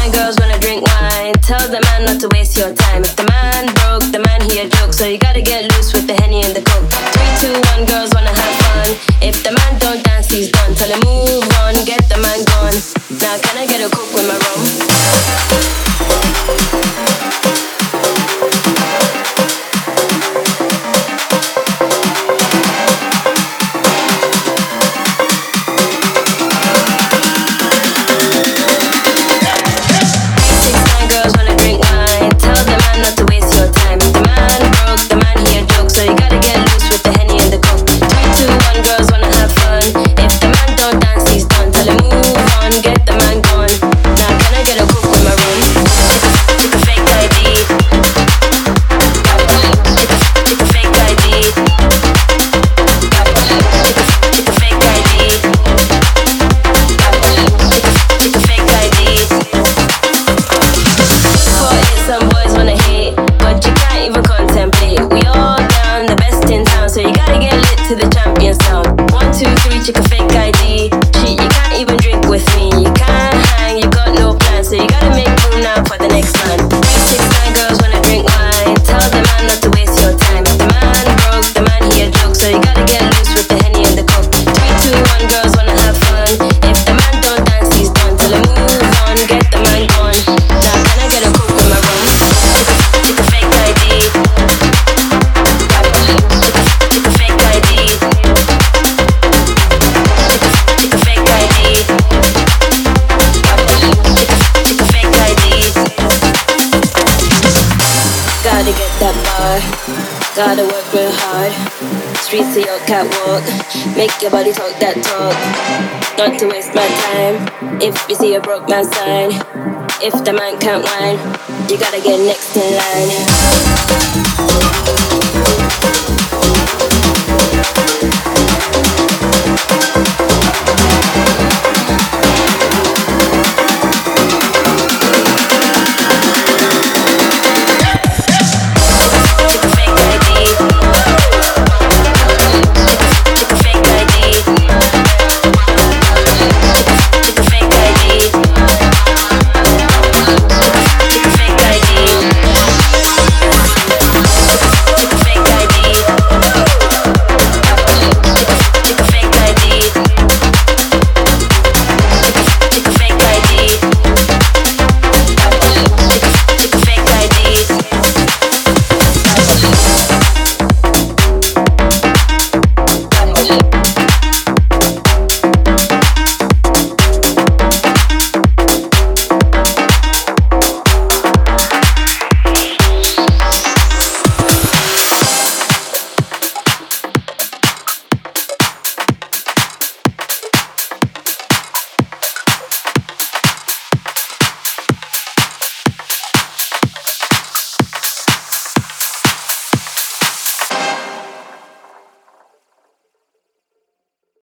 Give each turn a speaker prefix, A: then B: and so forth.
A: 6, 9 girls wanna drink wine. Tell the man not to waste your time. If the man broke, the man he a joke. So you gotta get loose with the Henny and the Coke. 3, 2, 1, girls wanna have fun. If the man don't dance, he's done. Tell him move on, get the man gone. Now can I get a Coke with my rum? To the champion sound. 1, 2, 3, check a fake ID. Shit, you can't even drink with me. You can't hang, you got no plan. So you gotta make room now for the next man. 3, 6, 9 girls wanna drink wine. Tell the man not to waste your time. If the man broke, the man he a joke. So you gotta get loose with the Henny and the Coke. 3, 2, 1, girls wanna have fun. If the man don't dance, he's done. Tell him move on, get the man gone. Now can I get a Coke with my rum? Check a fake ID. Check a fake ID. Gotta get that bar, gotta work real hard. Streets of your catwalk, make your body talk that talk. Not to waste my time, if you see a broke man sign. If the man can't whine, you gotta get next in line.